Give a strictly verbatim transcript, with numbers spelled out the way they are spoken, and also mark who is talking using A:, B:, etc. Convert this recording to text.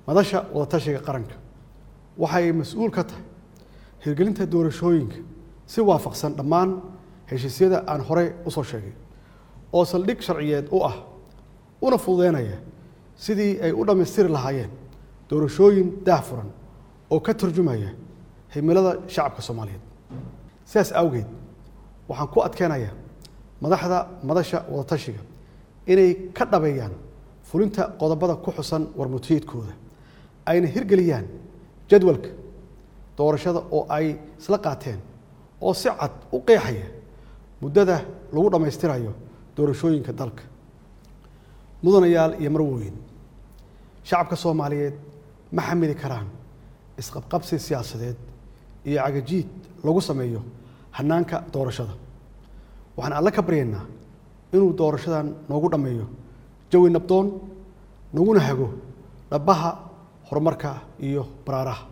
A: madasha wadatashiga qaranka waxay mas'uul ka tahay hirgelinta doorashooyinka si waafaqsan dhammaan heshiisyada aan horey u soo sheegay oo saldhig sharciyeed u ah una fududeynaya sidii ay u dhammaystiri lahaayeen doorashooyin daahfuran oo ka turjumaya himilada shacabka Soomaaliyeed sidaas awgeed waxaan ku adkeenayaa madaxda madasha wadatashiga inay ka dhabeeyaan fulinta qodobada ku xusan warmutiyeedkooda ayna hirgeliyaan jadwalka doorashada oo ay isla qaateen oo si cad u qeexaya muddada lagu dhammaystirayo doorashooyinka dalka mudanayaal iyo marwooyin shacabka Soomaaliyeed ma xamili karaan isqabqabsi siyaasadeed iyo cagajiid lagu sameeyo hanaanka doorashada waxaan alla ka baryaynaa inuu doorashadan noogu dhameeyo jawi nabdoon naguna hago dhabaha horumarka iyo baraaraha